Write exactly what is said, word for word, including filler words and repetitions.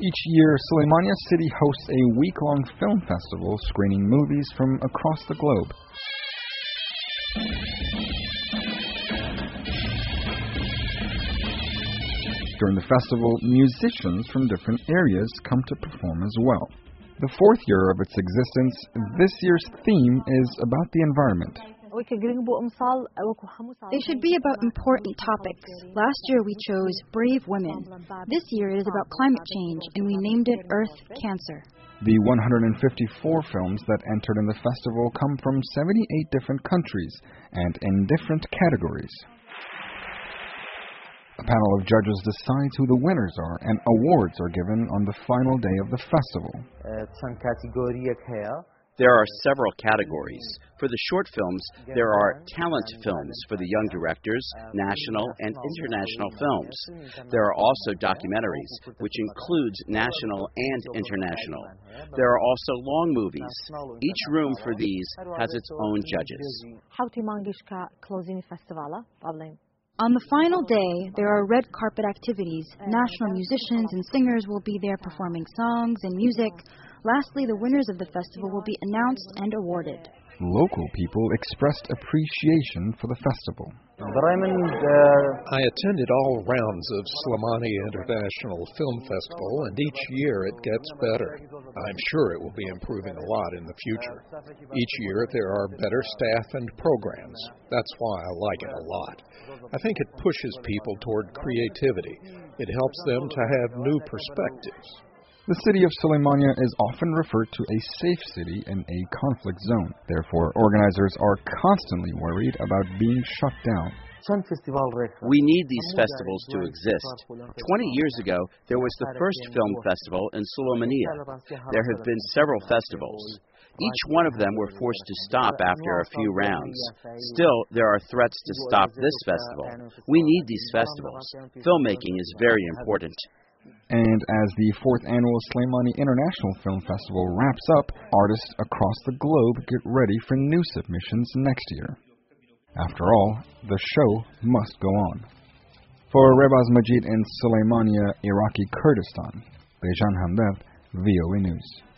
Each year, Sulaymaniyah City hosts a week-long film festival screening movies from across the globe. During the festival, musicians from different areas come to perform as well. The fourth year of its existence, this year's theme is about the environment. They should be about important topics. Last year we chose Brave Women. This year it is about climate change, and we named it Earth Cancer. The one hundred fifty-four films that entered in the festival come from seventy-eight different countries and in different categories. A panel of judges decides who the winners are, and awards are given on the final day of the festival. There are several categories. For the short films, there are talent films for the young directors, national and international films. There are also documentaries, which includes national and international. There are also long movies. Each room for these has its own judges. On the final day, there are red carpet activities. National musicians and singers will be there performing songs and music. Lastly, the winners of the festival will be announced and awarded. Local people expressed appreciation for the festival. I attended all rounds of Sulaymaniyah International Film Festival, and each year it gets better. I'm sure it will be improving a lot in the future. Each year there are better staff and programs. That's why I like it a lot. I think it pushes people toward creativity. It helps them to have new perspectives. The city of Sulaymaniyah is often referred to a safe city in a conflict zone. Therefore, organizers are constantly worried about being shut down. We need these festivals to exist. Twenty years ago, there was the first film festival in Sulaymaniyah. There have been several festivals. Each one of them were forced to stop after a few rounds. Still, there are threats to stop this festival. We need these festivals. Filmmaking is very important. And as the fourth annual Sulaymaniyah International Film Festival wraps up, artists across the globe get ready for new submissions next year. After all, the show must go on. For Rebaz Majid in Sulaymaniyah, Iraqi Kurdistan, Bejan Hamdev, V O A News.